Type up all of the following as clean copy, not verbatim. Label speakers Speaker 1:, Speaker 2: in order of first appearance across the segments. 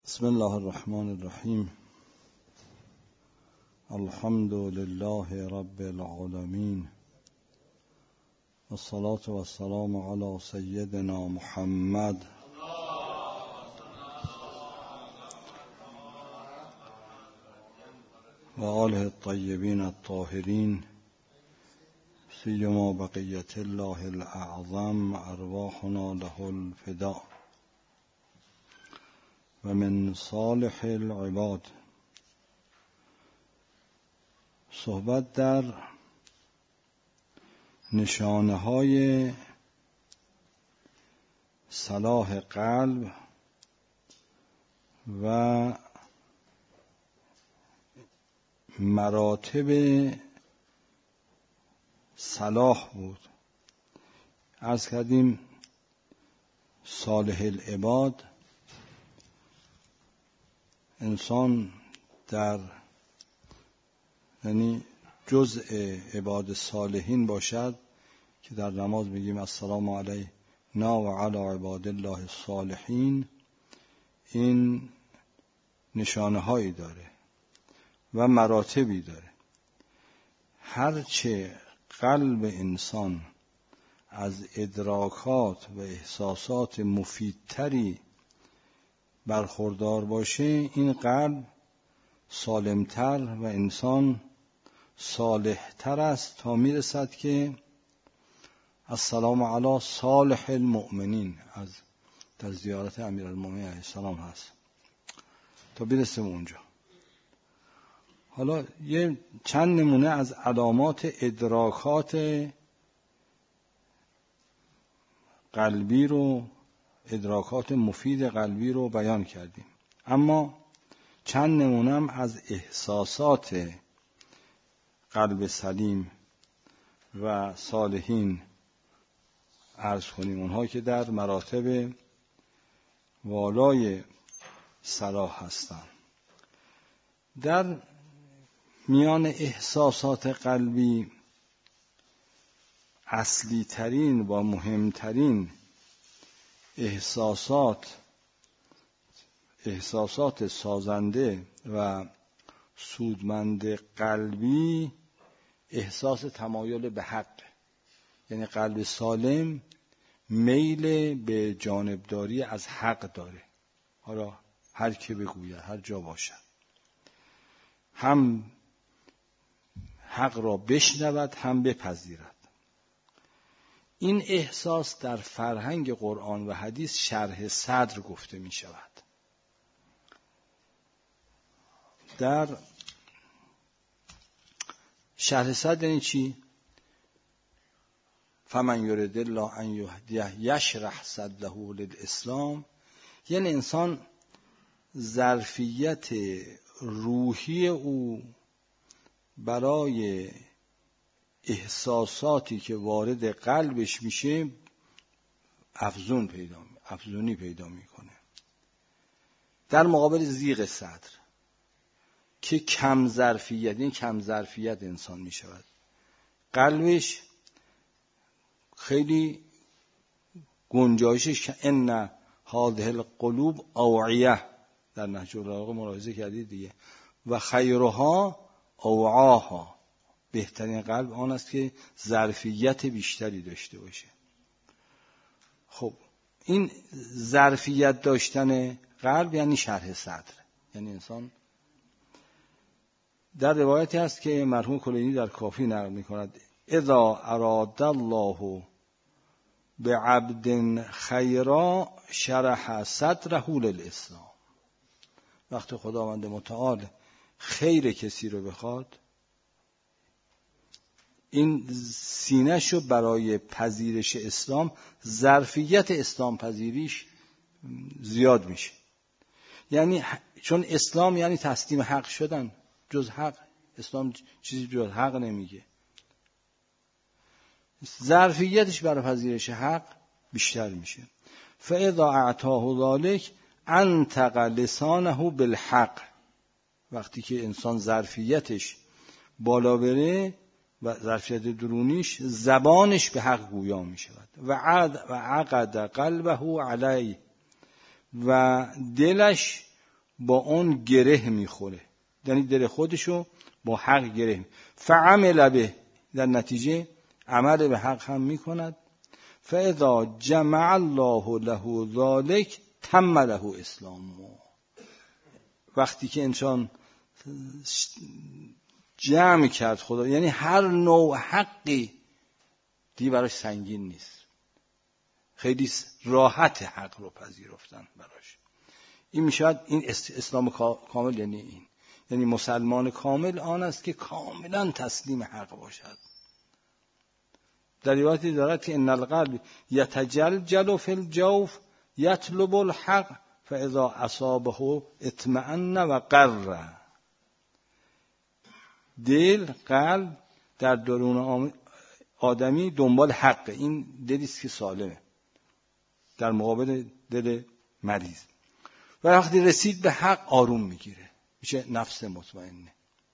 Speaker 1: بسم الله الرحمن الرحیم. الحمد لله رب العالمین والصلاة والسلام علی سیدنا محمد و آله الطیبین الطاهرین سیما بقیة الله الاعظم ارواحنا له الفداء و من صالح العباد. صحبت در نشانه‌های صلاح قلب و مراتب صلاح بود. عرض کردیم صالح العباد انسان در یعنی جزء عباد صالحین باشد که در نماز میگیم السلام علینا و علی عباد الله الصالحین. این نشانه هایی داره و مراتبی داره. هرچه قلب انسان از ادراکات و احساسات مفیدتری برخوردار باشه، این قلب سالمتر و انسان صالحتر است تا میرسد که السلام علی صالح المؤمنین از در زیارت امیرالمومنین علیه السلام هست تا برسیم اونجا. حالا یه چند نمونه از علامات ادراکات قلبی رو، ادراکات مفید قلبی رو بیان کردیم، اما چند نمونم از احساسات قلب سلیم و صالحین عرض کنیم، اونها که در مراتب والای صلاح هستند. در میان احساسات قلبی اصلی ترین و مهمترین احساسات سازنده و سودمند قلبی احساس تمایل به حق، یعنی قلب سالم میل به جانبداری از حق داره. حالا هر که بگوید، هر جا باشد، هم حق را بشنود هم بپذیرد. این احساس در فرهنگ قرآن و حدیث شرح صدر گفته می شود. در شرح صدر یعنی چی؟ فمن یرد الله ان یهدیه یشرح صدره للاسلام، یعنی انسان ظرفیت روحی او برای احساساتی که وارد قلبش میشه افزونی پیدا میکنه، در مقابل ضیق صدر که کم ظرفیت انسان میشود. قلبش خیلی گنجایشش ان هذه القلوب اوعیه، در نهج البلاغه ملاحظه کردید دیگه، و خیرها اوعاها، بهترین قلب آن است که ظرفیت بیشتری داشته باشه. خب این ظرفیت داشتن قلب یعنی شرح صدر، یعنی انسان. در روایتی هست که مرحوم کلینی در کافی نقل می‌کند اذا اراد الله بعبد خیرا شرح صدره للاسلام. وقتی خداوند متعال خیر کسی رو بخواد، این سینه‌شو برای پذیرش اسلام، ظرفیت اسلام پذیریش زیاد میشه. یعنی چون اسلام یعنی تسلیم حق شدن، جز حق اسلام چیزی جز حق نمیگه، ظرفیتش برای پذیرش حق بیشتر میشه. فاذا اعطاه ذلك انطق لسانه بالحق، وقتی که انسان ظرفیتش بالا بره و ظرفیت درونیش، زبانش به حق گویا می شود. و عقد قلبه علیه، و دلش با اون گره میخوره، یعنی دل خودشو با حق گره، فعمل به، در نتیجه عمل به حق هم میکند. فاذا جمع الله له ذلك تم له اسلامه. وقتی که انسان جمع کرد خدا، یعنی هر نوع حقی دیگه براش سنگین نیست، خیلی راحت حق رو پذیرفتن براش. این میشود این اسلام کامل، یعنی این، یعنی مسلمان کامل آن است که کاملا تسلیم حق باشد. در روایتی دارد که ان القلب یتجلجل فی الجوف یطلب الحق فاذا اصابه اطمئن و قر. دل، قلب در درون آدمی دنبال حقه، این دلی است که سالمه در مقابل دل مریض، و وقتی رسید به حق آروم میگیره، میشه نفس مطمئنه.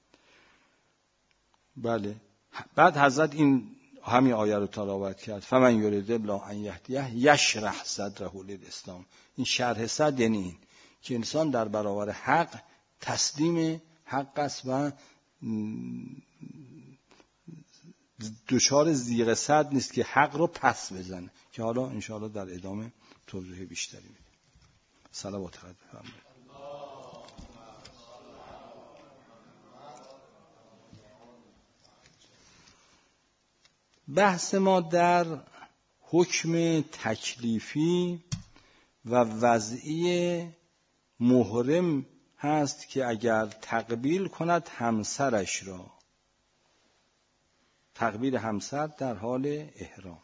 Speaker 1: بله. بعد حضرت این همین آیه رو تلاوت کرد، فمن یرید الله ان یهدیه یشرح صدره للاسلام. این شرح صدر یعنی این که انسان در برابر حق تسلیم حق است و دچار زیغ صدر نیست که حق رو پس بزنه، که حالا انشاءالله در ادامه توضیح بیشتری میدیم. صلوات خدا بفرمایید. بحث ما در حکم تکلیفی و وضعی محرم هست که اگر تقبیل کند همسرش را، تقبیل همسر در حال احرام.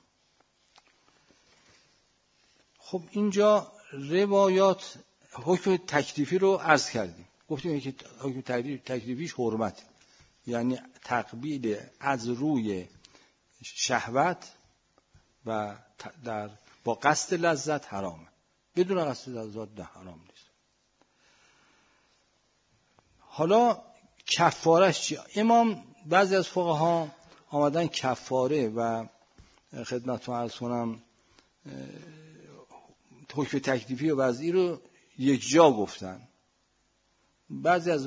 Speaker 1: خب اینجا روایات حکم تکلیفی رو عرض کردیم، گفتیم که حکم تکلیفیش حرمت، یعنی تقبیل از روی شهوت و با قصد لذت حرامه، بدون قصد لذت نه حرام نیست. حالا کفارش چی؟ امام بعضی از فقها آمدن کفاره و خدمتتون عرض کنم حکم تکلیفی و وضعی رو یک جا گفتن. بعضی از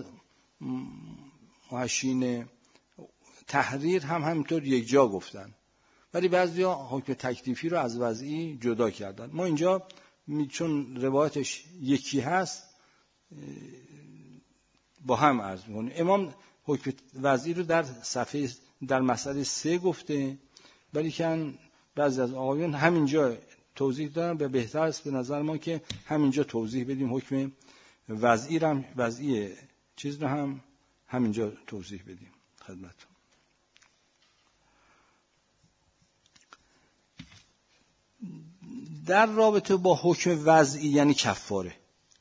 Speaker 1: محشین تحریر هم همینطور یک جا گفتن، ولی بعضیا حکم تکلیفی رو از وضعی جدا کردن. ما اینجا چون روایتش یکی هست با هم عرض می‌کنیم. امام حکم وضعی رو در مسئله 3 گفته، ولی که بعضی از آقایون همینجا توضیح دادن و بهتر است به نظر ما که همینجا توضیح بدیم، حکم وضعی رو هم، وضعی چیز رو هم همینجا توضیح بدیم خدمتتون. در رابطه با حکم وضعی یعنی کفاره،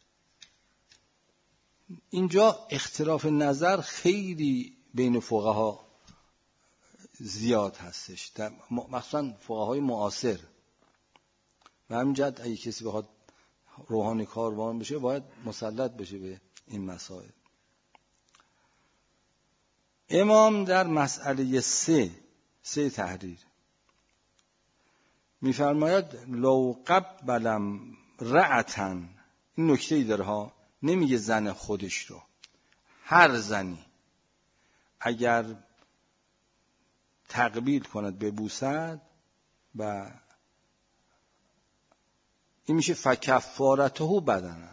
Speaker 1: اینجا اختلاف نظر خیلی بین فقها زیاد هستش، مخصوصا فقهای معاصر. و همین جهت اگه کسی بخواد روحانی کاروان بشه باید مسلط بشه به این مسائل. امام در مسئله 3 تحریر میفرماید لو قبلم رأتن، این نکته‌ای داره ها، نمیگه زن خودش رو، هر زنی اگر تقبیل کند ببوسد و این میشه فکفارته بدنه،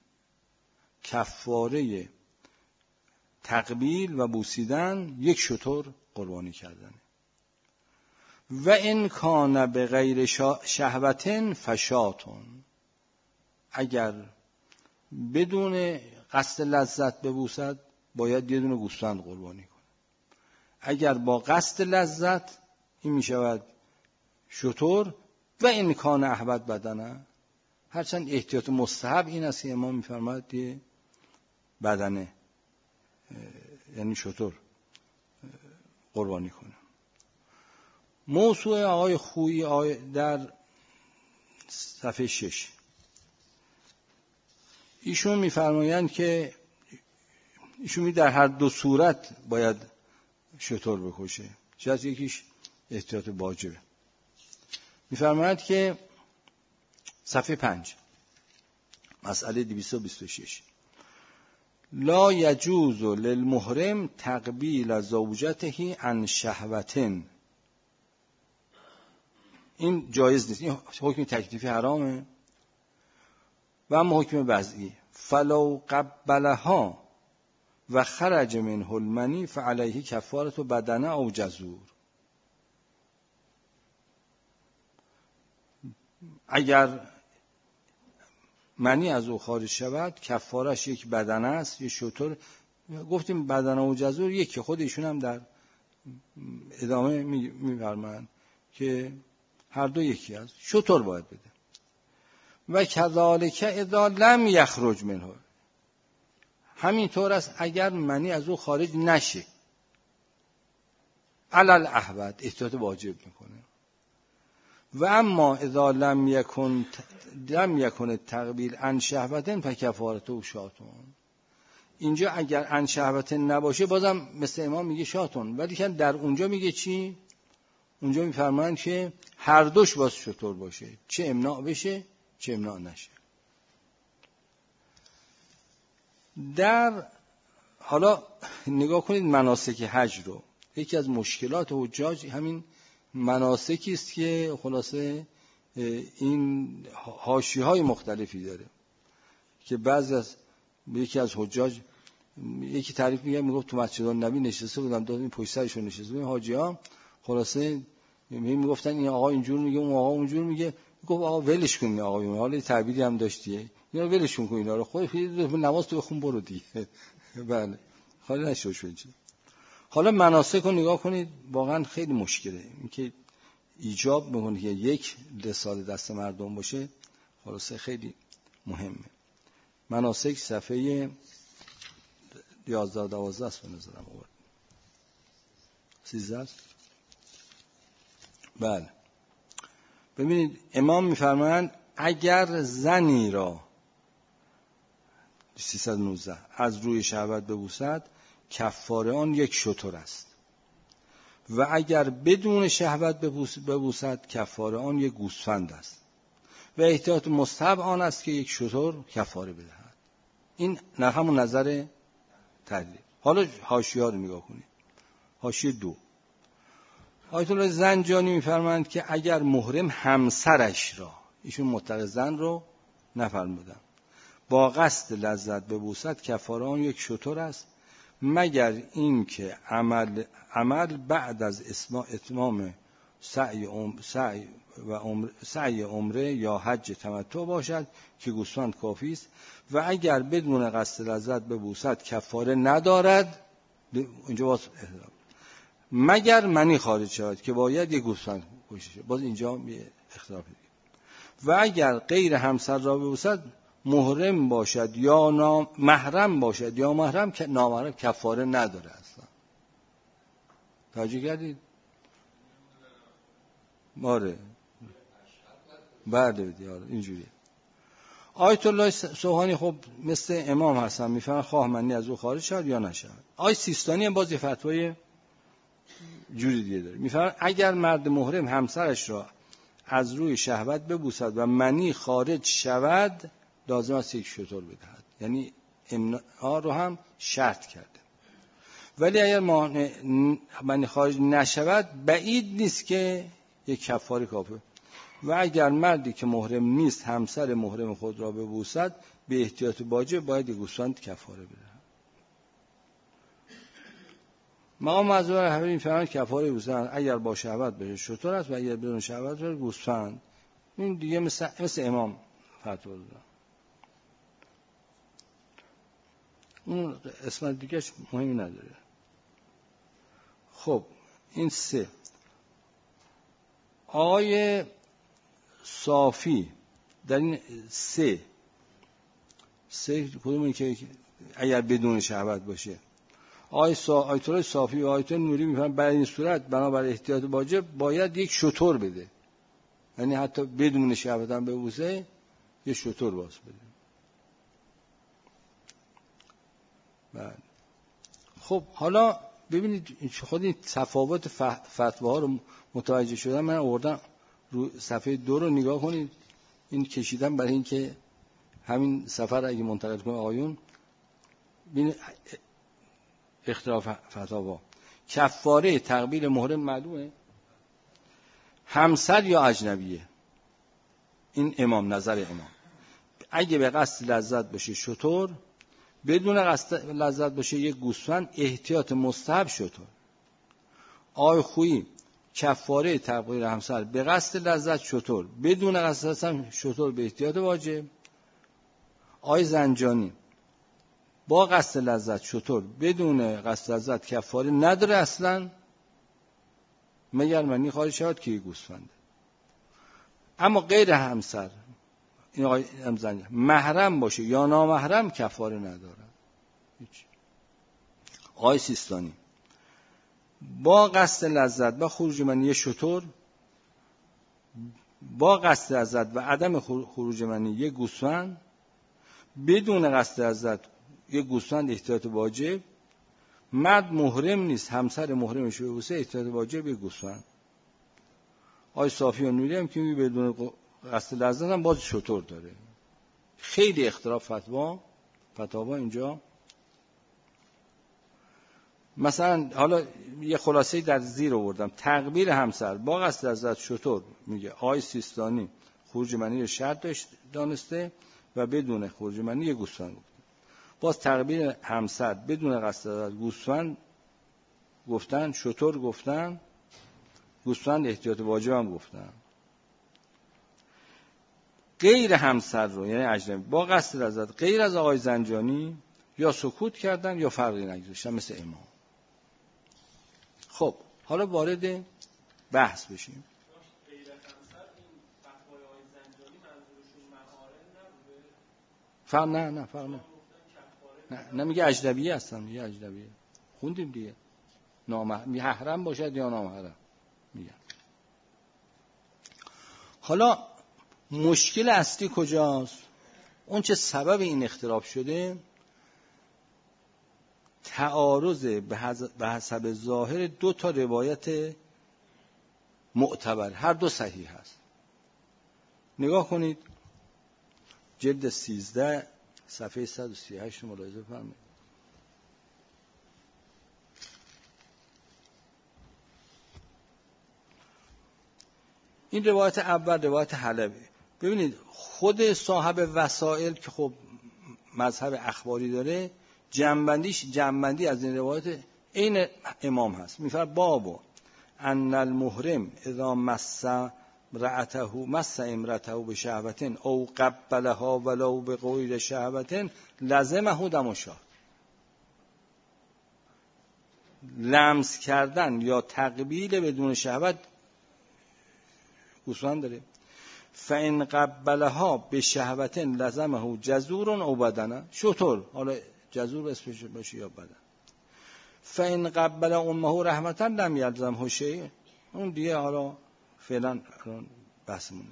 Speaker 1: کفاره تقبیل و بوسیدن 1 شتر قربانی کردن. و این کان به غیر شهوتن فشاتون، اگر بدون قصد لذت ببوسد باید 1 دونه گوسفند قربانی کنه. اگر با قصد لذت این می شود شتر. و این کان احبت بدنه، هرچند احتیاط مستحب این است که امام می‌فرماید بدنه یعنی شتر قربانی کنه. موضوع آقای خویی در صفحه 6 ایشون می‌فرمایند که ایشون در هر 2 صورت باید شتر بکشه، شاید یکیش احتیاط واجبه. می‌فرمایند که صفحه 5 مسئله 226 لا یجوز للمحرم تقبیل زوجته عن شهوة. این جایز نیست. این حکم تکلیفی حرامه. و اما حکم وضعی، فلو قبلها و خرج منه المنی فعلیه کفارة بدنه او جزور. اگر منی از او خارج شود کفارش یک بدنه است، یک شتر. گفتیم بدنه و جزور یکی، خود ایشون هم در ادامه می‌فرمایند که هر دو یکی است، شتر باید بده. و کذالک اذا لم یخرج منه، همینطور است اگر منی از او خارج نشه، علل احوط احتیاط واجب میکنه. و اما اذا لم یکن التقبیل عن شهوة فکفارته شاتون. اینجا اگر عن شهوة نباشه بازم مثل امام میگه شاتون، ولی که در اونجا میگه چی؟ اونجا میفرمایند که هر دوش باز شطور باشه، چه امناع بشه چه امناع نشه. حالا نگاه کنید مناسک حج رو. یکی از مشکلات حجاج همین مناسکی است که خلاصه این حاشیه‌های مختلفی داره که یکی از حجاج یکی تعریف میگفت تو مسجد النبی نشسته بودم، دادن پشت سرشون نشسته بودن حاجی‌ها، خلاصه میگفتن این آقا اینجور میگه اون آقا اونجور میگه. گفت آقا ولش کن آقا، حالا تعبیری هم داشتیه، اینا ولش کن اینا رو، خود نماز تو بخون برو دیگه. بله خالی نشوش بچه. حالا مناسک رو نگاه کنید، واقعا خیلی مشکله این که ایجاب میکنه که یک رساله دست مردم باشه، خلاصه خیلی مهمه. مناسک صفحه 11-12 است به نظرم آورد. 13 است. بله ببینید امام میفرمایند اگر زنی را 319 از روی شهوت ببوسد کفاره آن یک شتر است و اگر بدون شهوت ببوسد کفاره آن یک گوسفند است و احتیاط مستحب آن است که یک شتر کفاره بدهد. این همون نظر تدریج. حالا حاشیه‌ها رو نگاه کنید. حاشیه 2 آیت الله زنجانی میفرمایند که اگر محرم همسرش را، ایشون مطلق زن رو نفرمودن، با قصد لذت ببوسد کفاره آن یک شتر است مگر این که عمل بعد از اتمام سعی عمره یا حج تمتع باشد که گوسفند کافی است و اگر بدون قصد لذت ببوسد کفاره ندارد. اینجا باز مگر منی خارج شود که باید یک گوسفند کشته شود، باز اینجا یه اختلاف دیگه. و اگر غیر همسر را ببوسد محرم باشد یا محرم باشد یا محرم که نامحرم کفاره نداره اصلا. توجه کردید؟ آره بله اینجوریه. آیت الله سوهانی خب مثل امام هستن، میفهمن خواه منی از او خارج شد یا نشد. آیت سیستانی هم باز یه فتوای جوری دیگه داره، میفهمن اگر مرد محرم همسرش را از روی شهوت ببوسد و منی خارج شود لازم است یک شتر بدهد، یعنی امناع رو هم شرط کرده. ولی اگر منی خارج نشود بعید نیست که یک کفاره کافه. و اگر مردی که محرم نیست همسر محرم خود را ببوسد به احتیاط واجب باید یک گوسفند کفاره بدهد. مقام معذور رهبری می‌فرماید کفاره گوسفند اگر با شهوت بشه شتر است و اگر بدون شهوت بشه گوسفند. این دیگه مثل امام فتوا دادن. اون اسم دیگهش مهمی نداره. خب این 3 آقای صافی در این 3 کدومی که اگر بدون شهوت باشه، آیت الله صافی و آیت الله نوری میفهمن برای این صورت بنابر احتیاط واجب باید یک شتر بده، یعنی حتی بدون شهوت هم ببوسه یک شتر باز بده. بله. خب حالا ببینید خود این تفاوت فتواها رو متوجه شدن. من آوردم رو صفحه 2 رو نگاه کنید. این کشیدم برای این که همین سفر اگه منتقل کنه آقایون بین اختلاف فتاوا. کفاره تقبیل محرم معلومه، همسر یا اجنبیه. این امام، نظر امام. اگه به قصد لذت باشه شتر، بدون قصد لذت باشه یک گوسفند، احتیاط مستحب شتر. آی خویی کفاره تقبیل همسر به قصد لذت شتر، بدون قصد لذت شتر به احتیاط واجب. آی زنجانی با قصد لذت شتر، بدون قصد لذت کفاره نداره اصلا، مگر منی خارج شود که گوسفند. اما غیر همسر، این آقای زنجانی محرم باشه یا نامحرم کفاره نداره. آقای سیستانی با قصد لذت و خروج منی شتر، با قصد لذت و عدم خروج منی یک گوسفند، بدون قصد لذت یک گوسفند احتیاط واجب. مرد محرم نیست، همسر محرمش رو ببوسه، احتیاط واجب یک گوسفند. آقای صافی و نوری هم که بدون قصد لذت هم باز شتر داره. خیلی اختلاف فتاوا اینجا. مثلا حالا یه خلاصه‌ای در زیر آوردم. تقبیل همسر با قصد لذت شتر، میگه آقای سیستانی خروج منی رو شرط دانسته و بدون خروج منی یه گوسفند. باز تقبیل همسر بدون قصد لذت گوسفند گفتن، شتر گفتن، گوسفند احتیاط واجب هم گفتن. غیر همسر رو، یعنی اجنبی، با قصد لذت غیر از آقای زنجانی یا سکوت کردن یا فرقی نگذاشتن مثل امام. خب حالا وارد بحث بشیم.
Speaker 2: غیر همسر این فتوای آقای زنجانی منظورشون محارم نبوده؟
Speaker 1: نه فرق نه میگه اجنبیه هستن، میگه اجنبیه. خوندیم دیگه. محرم باشد یا نامحرم میگن. حالا مشکل اصلی کجاست؟ اون چه سبب این اختلاف شده، تعارض به حسب ظاهر دو تا روایت معتبر، هر دو صحیح هست. نگاه کنید جلد 13 صفحه 138 ملاحظه فرمایید. این روایت اول روایت حلبی. ببینید خود صاحب وسائل که خب مذهب اخباری داره، جنبندی از این روایت این امام هست. میفرماید بابا ان المحرم اذا مس امرأته بشهوة او قبلها ولو بغیر شهوة لزمه دم الشهر. لمس کردن یا تقبیل بدون شهوت گوسفند داره. فان قبلها بشهوة لزمه جزور او بدنه، شتر، حالا جزور اسمش باشه یا بدن. فان قبل امه رحمتا لم یلزمه شیء، اون دیگه حالا فعلا بحثمونه.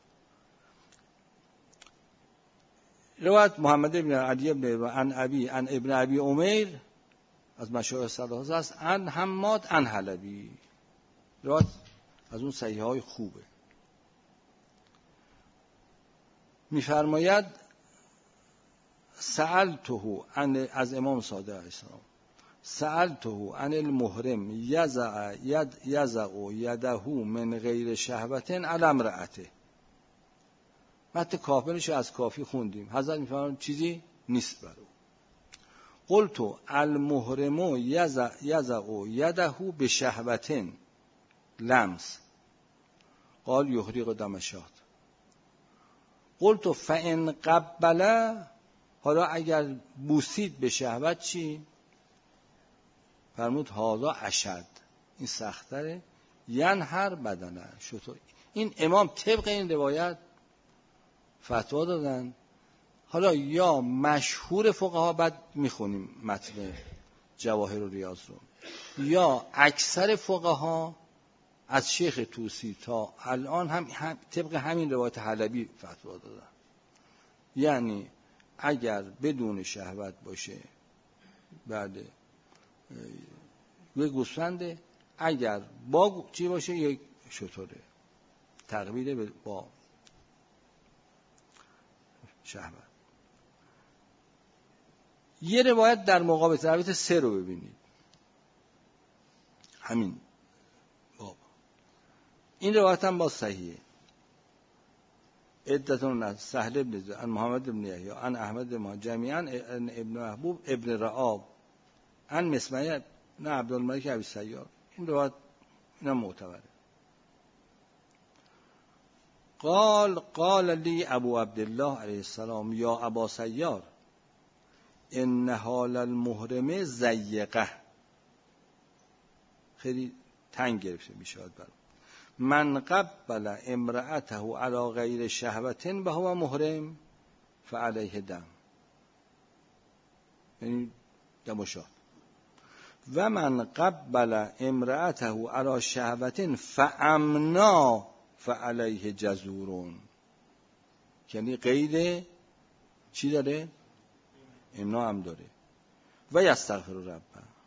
Speaker 1: روایت محمد ابن علی ابن عن ابن ابی امیر از مشایخ ثلاثه است، عن حماد عن حلبی. روایت از اون صحیح های خوبه. میفرماید سألته از امام صادق علیه السلام، سألته عن المحرم یزع یده من غیر شهوة علی امرأته. متن کافرش از کافی خوندیم. حضرت میفرمایند چیزی نیست برو. قلت المحرم یزع یده بشهوة لمس، قال یحرق دم الشهر. قلت فان قبل، حالا اگر بوسید به شهوت چی؟ فرمود هذا اشد، این سخت‌تره، ینحر بدنه شطور. این امام طبق این روایت فتوا دادن. حالا یا مشهور فقها، بعد میخونیم متن جواهر و ریاض رو، یا اکثر فقها از شیخ طوسی تا الان هم طبق همین روایت حلبی فتوا دادن. یعنی اگر بدون شهوت باشه بعد یک گوسفنده، اگر با چی باشه یک شتره، تقبیل با شهوت. یه روایت در مقابل روایت 3 رو ببینید. همین باب این روایت هم با صحیحه. عدتون از سهل بن زید عن محمد بن یحیی عن احمد بن جمیعا عن ابن محبوب ابن رعاب عن مسمع بن عبدالملک ابی سیار. این روایت اینا معتبره. قال لی ابو عبدالله علیه السلام یا ابا سیار ان حال المحرم ضیقه، خیلی تنگ گرفته میشه برام. من قبل امرأته علی غیر شهوة و هو محرم فعلیه دم، یعنی دمشاد. و من قبل امرأته علی شهوة فامنا فعلیه جزورون، یعنی قید چی داره؟ امنا هم داره. و یستغفر ربه.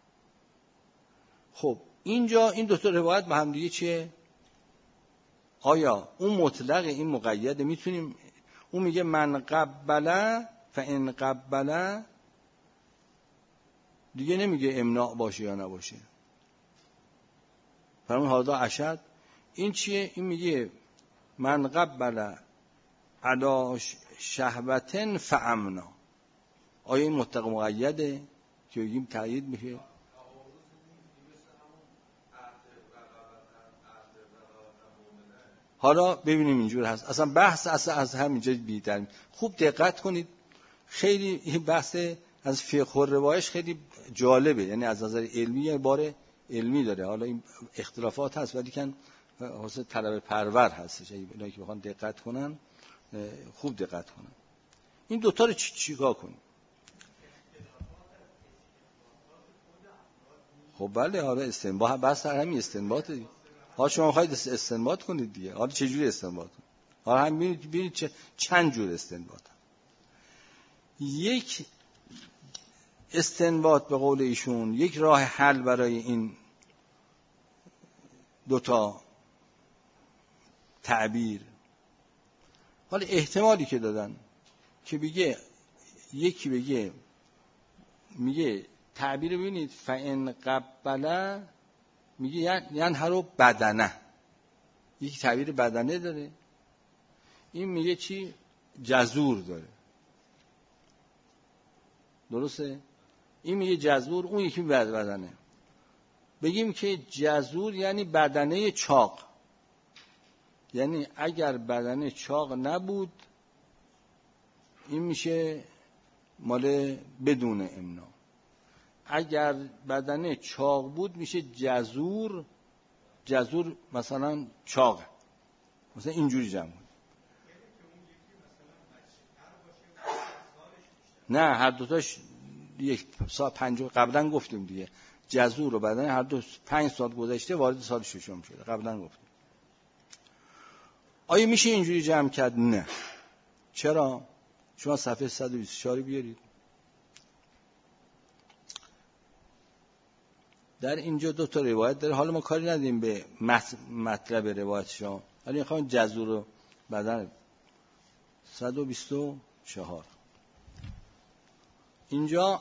Speaker 1: خب اینجا این دو تا روایت با هم دیگه چیه؟ آیا اون مطلق این مقید میتونیم اون میگه من قبل فان قبل دیگه نمیگه امناع باشه یا نباشه. فرمون هذا اشد. این چیه؟ این میگه من قبل علی شهوة فامنا. آیا این مطلق مقیده که بگیم تقیید میشه؟ حالا ببینیم اینجور هست. اصلا بحث از همینجا بی‌تر. خوب دقت کنید. خیلی این بحث از فقه و روایش خیلی جالبه، یعنی از نظر علمی یه بار علمی داره. حالا این اختلافات هست ولی کن حاصل طلب پرور هستش. اینایی که بخوان دقت کنن خوب دقت کنن. این دوتا رو چیکار کنیم؟ خب بله، حالا استنباط بس همین استنباط دیگه. حالا شما می‌خواید استنباط کنید دیگه. حالا چه جوری استنباط کنید؟ حالا هم ببینید چند جور استنباط. یک استنباط به قول ایشون، یک راه حل برای این دوتا تعبیر، حالا احتمالی که دادن که بگه یکی بگه میگه تعبیر ببینید فان قبل میگه یعنی هر بدنه، یکی تعبیر بدنه داره، این میگه چی؟ جزور داره. درسته؟ این میگه جزور، اون یکی بدنه. بگیم که جزور یعنی بدنه چاق، یعنی اگر بدنه چاق نبود این میشه مال بدون امنا. اگر بدنه چاق بود میشه جزور. جزور مثلا چاق، مثلا اینجوری جمع بود. نه هر دوتاش یک سال 5 قبلا گفتیم دیگه. جزور و بدنه هر دو 5 سال گذشته وارد سال 6 شده. قبلا گفتیم. آیا میشه اینجوری جمع کرد؟ نه. چرا؟ شما صفحه 124 بیارید. در اینجا دو تا روایت داره. حالا ما کاری نداریم به مطلب روایت شما، ولی میخوام جزور و بدن 124 اینجا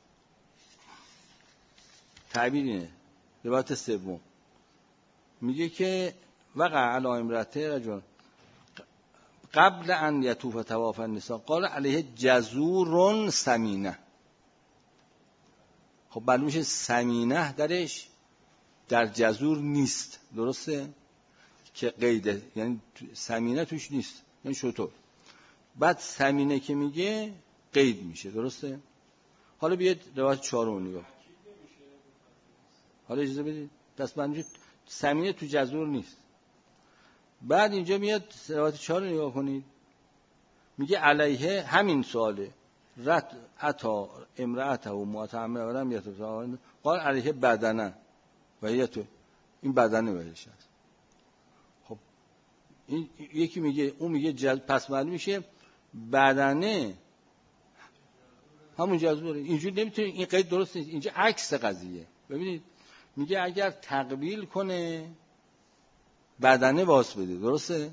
Speaker 1: تعبیر اینه. روایت سوم میگه که وقع علی امرأته رجل قبل ان یطوف طواف النساء قال علیه جزور سمینه. خب معلوم میشه سمینه درش در جزور نیست. درسته؟ که قیده، یعنی سمینه توش نیست، یعنی شطور. بعد سمینه که میگه قید میشه. درسته؟ حالا بیاید روایت 4 رو نگاه. حالا اجازه بدید. پس معلوم سمینه تو جزور نیست. بعد اینجا میاد روایت 4 رو نگاه کنید. میگه علیه همین سواله رت عطا امرأته و متعمد ورم یتو قال علیه بدنه و یتو، این بدنه بهش هست. خب این یکی میگه، اون میگه پس معلوم میشه بدنه همون جزوره. اینجوری نمیتونی، این قید درست نیست. اینجا عکس قضیه. ببینید میگه اگر تقبیل کنه بدنه واس بده. درسته؟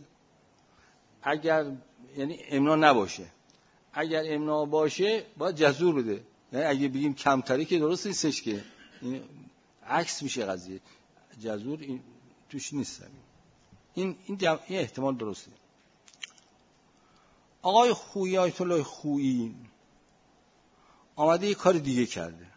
Speaker 1: اگر یعنی امنا نباشه، اگر امنا باشه باید جزور بده، یعنی اگه بگیم کمتری که درست نیستش، که این عکس میشه قضیه. جزور این توش نیست. این احتمال درسته. آقای خویی، آیت الله خویی آمده یه کار دیگه کرده.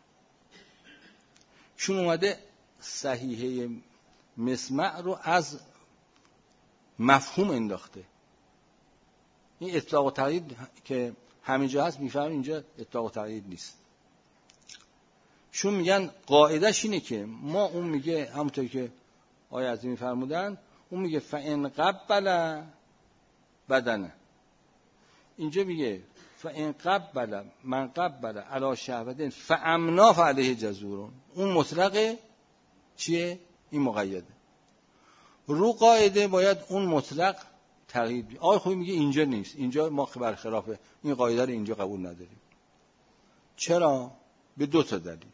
Speaker 1: چون اومده صحیحه مسمع رو از مفهوم انداخته. این اطلاق و تقیید که همه جا هست میفهم، اینجا اطلاق و تقیید نیست. چون میگن قاعدش اینه که ما، اون میگه همونطور که آیه عظیمی فرمودن، اون میگه فَإِنْ قَبَّلَ بدنه، اینجا میگه فَإِنْ قَبَّلَ من قَبَّلَ عَلَى شهوة فَأَمْنَا فَعَلَيْهِ جَزُورٌ. اون مطلق چیه؟ این مقیده. رو قاعده باید اون مطلق تغییر بید. آقای خویی میگه اینجا نیست، اینجا ما برخلاف این قاعده رو اینجا قبول نداریم. چرا؟ به 2 تا دلیل.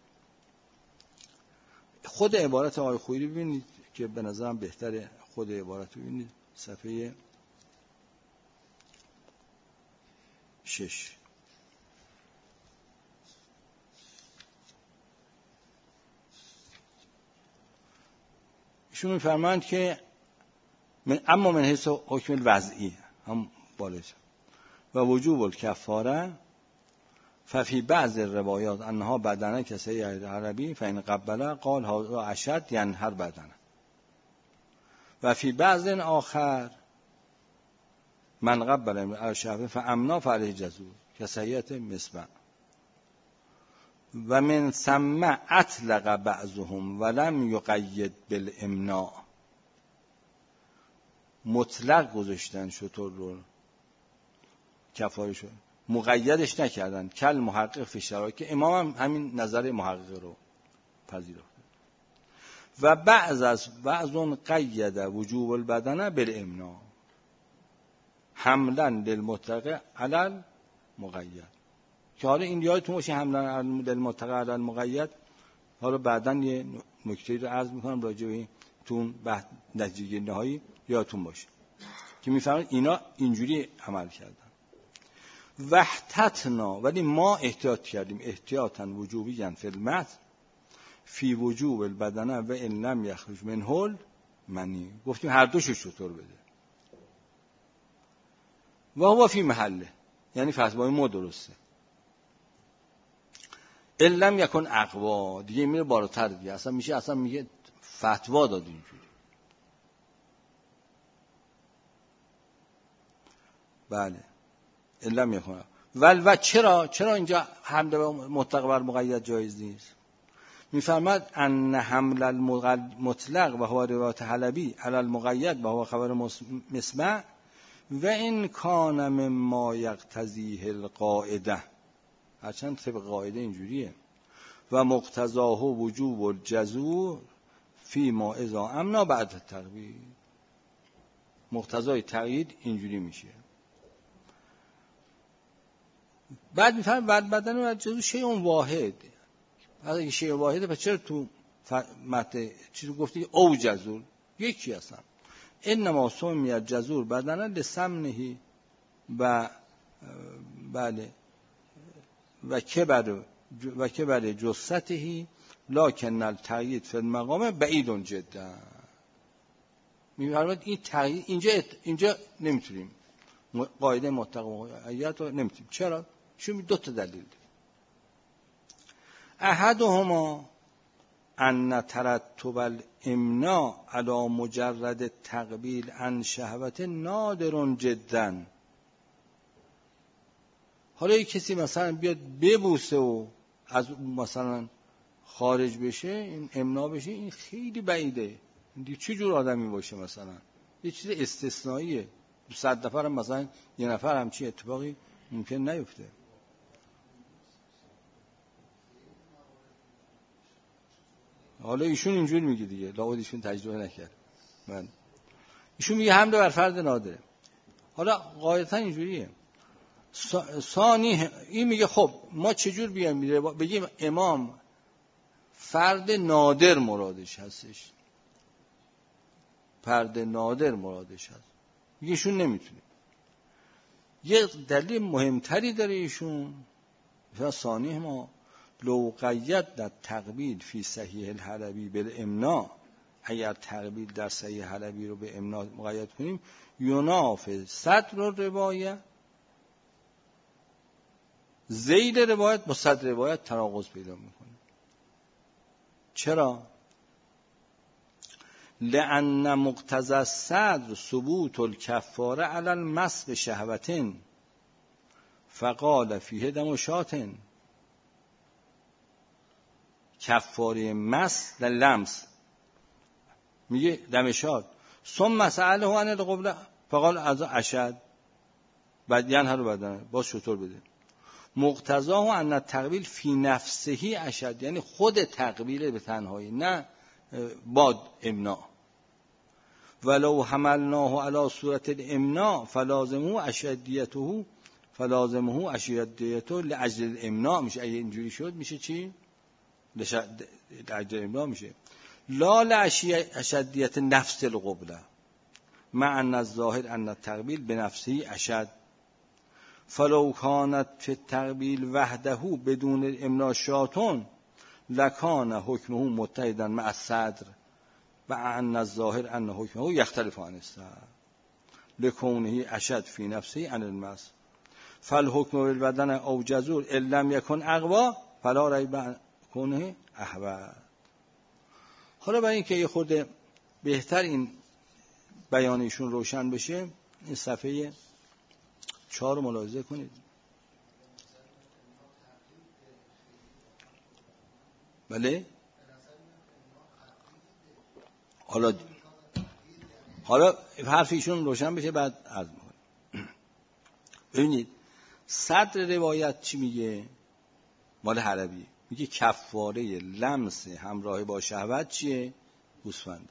Speaker 1: خود عبارت آقای خویی رو ببینید که به نظرم بهتره خود عبارت رو ببینید، صفحه 6. ایشون می‌فرمایند که اما من حیث حکم الوضعی هم بالش و وجوب الکفاره ففی بعض الروایات انها بدنه کسی عربی فإن قبله قال ها اشد ینهر بدنه و فی بعض آخر من قبل الشهوه فامنا فعلیه جزور کسیت مسمع و من ثم اطلق بعضهم ولم یقید بالامناع. مطلق گذاشتن شطور رو کفاره شد، مقیدش نکردن. کل محقق فی شرایط، که امام هم همین نظر محقق رو پذیرفت. و بعضون قید وجوب البدنه بالامناع حملا للمطلق علی المقید. که حالا این یادتون باشه حملا للمطلق علی المقید، حالا بعداً یه نکته رو عرض میکنم راجع به تو بحث نتیجه نهایی یادتون باشه که میفهمید اینا اینجوری عمل کردن. وحتتنا، ولی ما احتیاط کردیم احتیاطاً وجوبیاً فی المتن فی وجوب البدنه و ان لم یخرج منه المنی. گفتیم هر دوشو چطور بده. و هو فی محله، یعنی فتوای ما درسته. ان لم یکن اقوا، دیگه میره بالاتر دیگه، اصلا میشه اصلا میگه فتوا داد اینجوری. بله ان لم یکن. و چرا اینجا حمل مطلق بر مقید جایز نیست؟ میفرماد ان حمل المطلق و هو روایت حلبی علی المقید و هو خبر مسمع و این کان مما یقتضیه القاعده، هرچند طبق قاعده اینجوریه، و مقتضاه وجوب الجزور فی ما اذا امنا بعد التقوید. مقتضای تقیید اینجوری میشه. بعد میفرماد بعد بدن و جزور شیء واحد. اگه شیء واحده پس چرا تو متن چیزی گفتی او جزور یکی هستن؟ انما سمی جزور بدنه لسمنه و بله و کبر جثته لکن التقیید فی المقام بعید جدا. می‌فرماید این تقیید اینجا نمیتونیم قاعده مطلق مقید رو نمیتونیم. چرا؟ چون 2 تا دلیل. احدهما ان ترتب الامناع علی مجرد تقبیل عن شهوت نادر جدا. حالا یک کسی مثلا بیاد ببوسه و از مثلا خارج بشه، این امناع بشه، این خیلی بعیده. این چه جور آدمی باشه؟ مثلا یه چیز استثنائیه. 100 نفر هم مثلا یه نفر همچین اتفاقی ممکن نیفته. حالا ایشون اینجور میگه دیگه، لابد ایشون تجربه نکرد. ایشون میگه حمله بر فرد نادره. حالا قاعدتا اینجوریه. ثانی این میگه خب ما چجور بگیم امام فرد نادر مرادش هستش، فرد نادر مرادش هست. میگه ایشون نمیتونه. یه دلیل مهمتری داره ایشون. ثانی ما لو قیدنا تقبیل فی صحیح الحلبی بالامناء، اگر تقبیل در صحیح حلبی رو به امناء مقید کنیم، ینافی صدر روایه، ذیل روایت با صدر روایت تناقض پیدا میکنه. چرا؟ لأن مقتضى الصدر ثبوت الكفاره علی المس بشهوة فقال فیه دم شاة. کفاره مس در لمس میگه دم شاد، ثم سأله عن القبله فقال از اشد، بعد ینهر بدن باز شطور بده. مقتضاه ان التقبیل فی نفسه اشد، یعنی خود تقبیل به تنهایی، نه باد امناء. ولو حملناه علی صورت الامناء فلازمه اشدیته لاجل الامناء میشه. اگه اینجوری شد میشه چی؟ لاجل الامناء میشه، لا لاشدیت نفس القبله، مع ان الظاهر ان التقبیل بنفسه اشد. فلو كانت في التقبیل وحده بدون الامناء شاتون لکان حکمه متحدا مع الصدر و ان الظاهر ان حکمه یختلف عن الصدر لکونه اشد فی نفسه عن المس. فالحکم بالبدن او جزور ان لم یکن اقوا فلا ریب کنه احوط. حالا برای اینکه یه خورده بهتر این بیانشون روشن بشه، این صفحه 4 رو ملاحظه کنید. بله؟ حالا حرف ایشون روشن بشه بعد عرض می‌کنم. ببینید صدر روایت چی میگه؟ مال حلبی میگه کفاره لمس همراه با شهوت چیه؟ گوسفنده.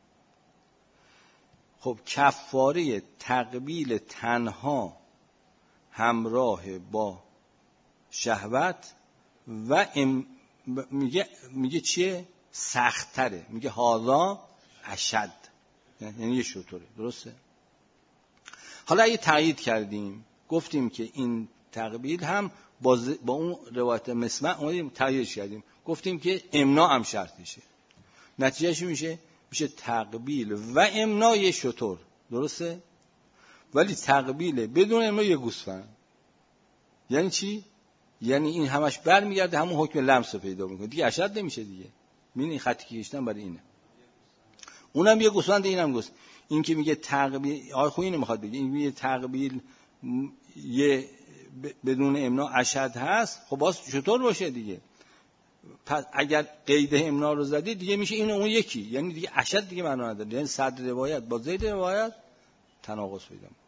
Speaker 1: خب کفاره تقبیل تنها همراه با شهوت و میگه چیه؟ سخت‌تره، میگه هاذا اشد، یعنی یه شطوره. درسته؟ حالا اگه تقیید کردیم گفتیم که این تقبیل هم با اون روایت مسمع اومدیم تغییرش کردیم، گفتیم که امناء هم شرطشه. نتیجهش میشه تقبیل و امناء یه شطور. درسته؟ ولی تقبیل بدون امناء یه گوسفند. یعنی چی؟ یعنی این همش برمیگرده همون حکم لمس رو پیدا میکنه دیگه، اشد نمیشه دیگه. این خطی که کشیدم برای اینه، اونم یه گوسفند اینم گوسفند. این که میگه تقبیل، آقای خویی نمیخواد بگه، این میگه تقبیل یه بدون امناء اشد هست، خب باز چطور باشه دیگه؟ پس اگر قید امناء رو زدی دیگه میشه این اون یکی، یعنی دیگه اشد دیگه معنا نداره، یعنی صدر روایت با ذیل روایت تناقض پیدا میکنه.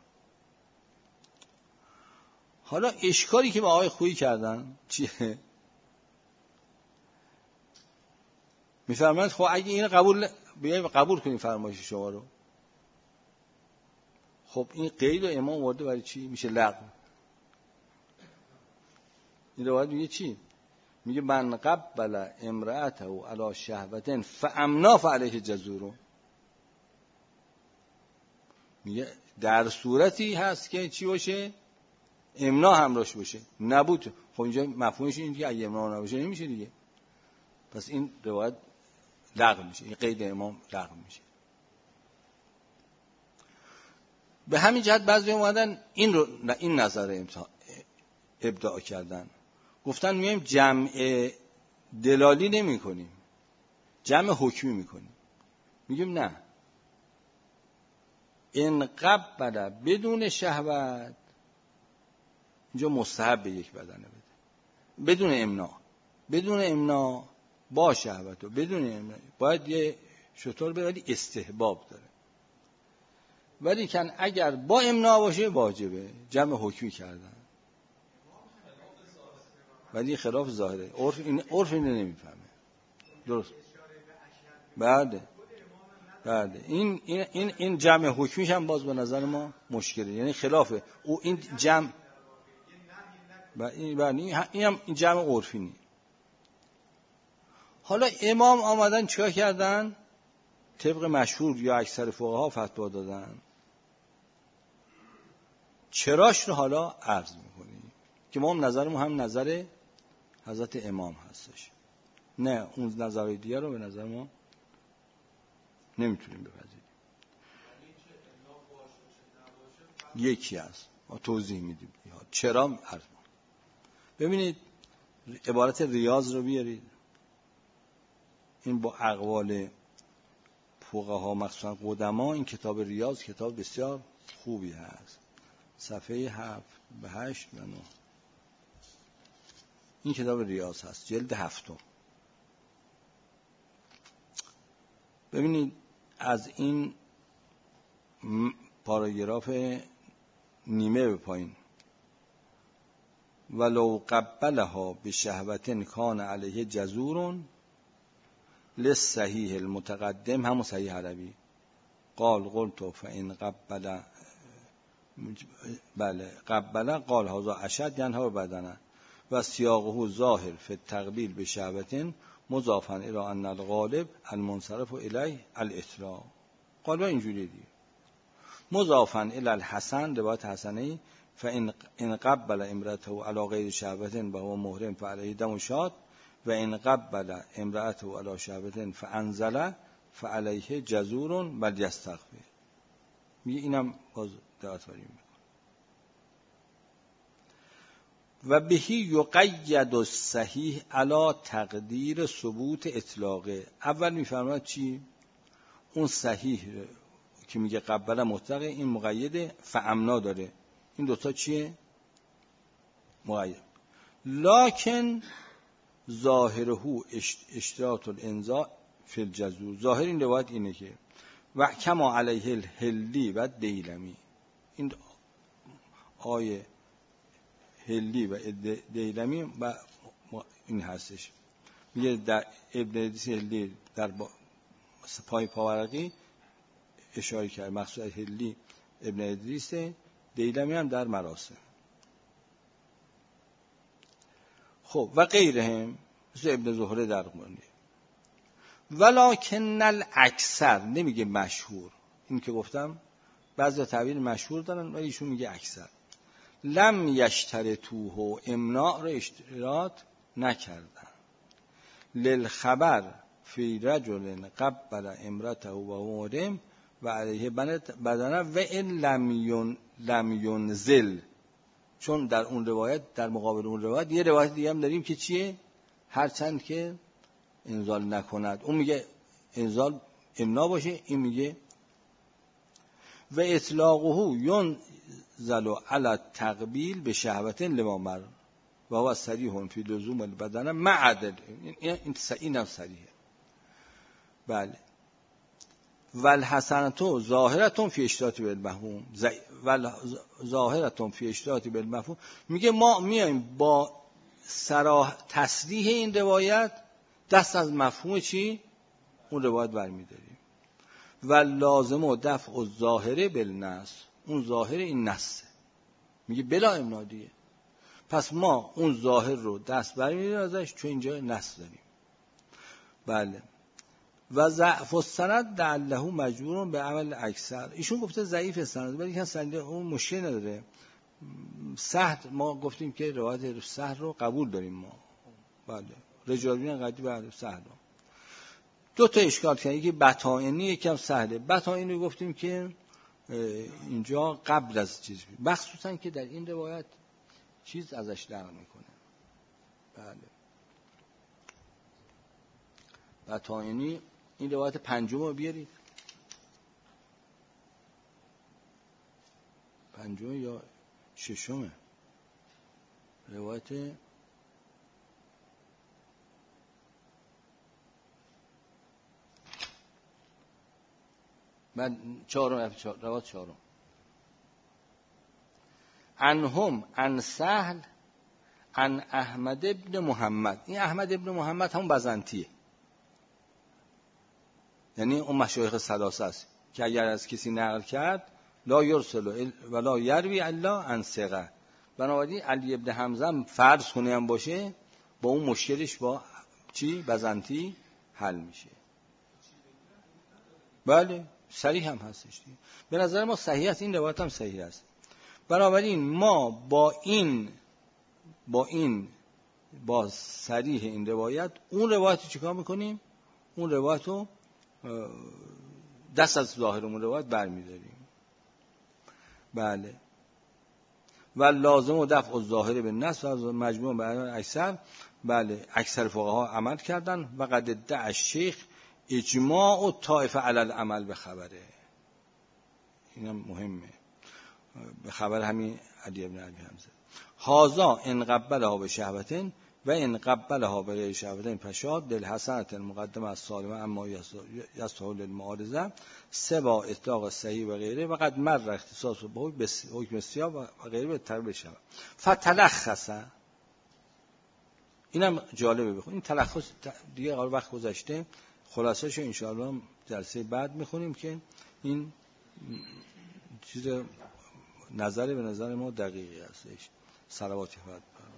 Speaker 1: حالا اشکالی که با آقای خویی کردن چیه؟ میفرمایند خب اگه این قبول کنیم فرمایش شما رو، خب این قید و امام ورده برای چی؟ میشه لغو. این روایت میگه چی؟ میگه من قبل امرأته علی شهوة فامنا فعلیه جزور. میگه در صورتی هست که چی باشه؟ امنا همراهش باشه. نبود خب اینجا مفهومش اینه که اگه امنا نباشه نمیشه دیگه. پس این روایت لغو میشه، این قید امام لغو میشه. به همین جهت بعضی اومدن این نظر ابداع کردن، گفتن میایم جمع دلالی نمی کنیم، جمع حکمی میکنیم. میگیم نه، ان قبل بدون شهوت اینجا مستحب به یک بدنه بده، بدون امناء با شهوت و بدون امناء باید یه شطور بده، ولی استحباب داره. ولی کن اگر با امناء باشه واجبه، جمع حکمی کردن. ولی خلاف ظاهره، عرف اینو نمیفهمه. درست؟ بعد این جمع حکمیش هم باز به نظر ما مشکله، یعنی خلافه او این جمع این هم این جمع عرفی نیست. حالا امام آمدن چیکار کردن؟ طبق مشهور یا اکثر فقها فتوا دادن. چراش رو حالا عرض میکنیم که ما هم نظرمون هم نظر حضرت امام هستش. نه اون نظرهای دیگه رو به نظر ما نمیتونیم بپذیریم. یکی هست ما توضیح میدیم چرا. ببینید عبارت ریاض رو بیارید، این با اقوال فقها مخصوصا قدما، این کتاب ریاض کتاب بسیار خوبی هست. صفحه 7 به 8 و 9 این کتاب ریاض هست، جلد 7. ببینید از این پاراگراف نیمه به پایین، ولو قبلها بشهوة کان علیه جزور للصحیح المتقدم، همون صحیح عربی، قال قلت فإن قبل، بله قبل قال هذا اشد ینها بدنه و سیاقه ظاهر فی التقبیل بشهوة مضافا الی ان الغالب المنصرف الیه الاطلاق. قال اینجوری دیگه مضافا الی الحسن، روایت حسنی، فإن قبل امرأته علی غیر شهوة و هو محرم فعلیه دم شاد و ان قبل امرأته علی شهوة فانزل فعلیه جزور بل یستغفر. میگه اینم باز دعاتواری میکنه. و بهی یقید الصحیح علی تقدیر ثبوت اطلاقه. اول میفرماید چی؟ اون صحیح که میگه قبل مطلقه، این مقید فعمنا داره، این دوتا چیه؟ مقید. لکن ظاهره اشتراط الانزاء فی الجزور. ظاهر این روایت اینه که و کما علیه الحلی و دیلمی، این آیه حلی و دیلمی و این هستش. میگه در ابن ادریس حلی در پای پاورقی اشاره کرد، مقصود حلی ابن ادریس، دیلمی هم در مراسم. خب و غیرهم مثل ابن زهره در قرآن. ولکن الاکثر، نمیگه مشهور، این که گفتم بعضی تعبیر مشهور دارن ولی ایشون میگه اکثر، لم یشترطوه، امناع رو اشتراط نکردن، للخبر فی رجل قبل امرته و محرم و علیه بدنه و ان لم ینزل. چون در اون روایت، در مقابل اون روایت یه روایت دیگه هم داریم که چیه؟ هرچند که انزال نکند، اون میگه انزال امنا باشه، این میگه و اطلاقه ینزل علی التقبیل به شهوة لما مر و هو صریح فی لزوم البدن مع عدل. این هم صریحه. بله. والحسنة ظاهرة فی اشتراط بالمفهوم، ظاهرة فی اشتراط بالمفهوم، میگه ما میایم با تصریح این روایت دست از مفهوم چی؟ اون روایت برمیداریم. و لازم و دفع الظاهره بالنص، اون ظاهر این نصه، میگه بلا امنا دیگه. پس ما اون ظاهر رو دست برمیداریم ازش، چون اینجا نص داریم. بله. و ضعف السند لعله مجبور به عمل اکثر. ایشون گفته ضعیف سند، ولی که سند اون مشکل نداره. سهل ما گفتیم که روایت سهل رو قبول داریم ما. بله. رجالین قدی بعد سهل. دو تا اشکال کنه، یکی بطائنی، یکم سهله. بطائنی گفتیم که اینجا قبل از چیز، مخصوصا که در این روایت چیز ازش نقل میکنه. بله. بطائنی این روایت پنجم رو بیارید، پنجم یا ششمه روایت، من چهارم روایت چهارم. عنهم عن سهل عن احمد ابن محمد. این احمد ابن محمد همون بزنتیه، یعنی اون مشایخ ثلاثه است که اگر از کسی نقل کرد لا یرسل ولا یروی الا عن ثقه. بنابراین علی ابن حمزه فرض کنه هم باشه، با اون مشکلش با چی؟ بزنتی حل میشه. بله صحیح هم هستش دیگه. به نظر ما صحیح است، این روایت هم صحیح است. بنابراین ما با این با صریح این روایت اون روایت رو چیکار میکنیم؟ اون روایت رو دست از ظاهرمون روایت برمیداریم. بله. و لازم و دفع الظاهر به نص و مجموع بیان اکثر. بله اکثر فقها عمل کردن و قد ادعا الشیخ اجماع و طائفه علی العمل به خبره. اینم مهمه، به خبر همین علی بن ابی حمزه. هازا ان قبلها به شهوتن و ان قبلها به غیر شهوتن فشاد دل حسنت المقدمه از سالمه اما یستحول المعارضه سبا اطلاق صحیح و غیره و قد مر اختصاص به حکم سیاه و غیره به طرف شود فتلخصه. اینم جالبه بخون. این تلخص دیگه قرار وقت گذشته، خلاصه‌شو ان شاء الله جلسه بعد میخونیم که این چیز نظر به نظر ما دقیقی هستش. صلوات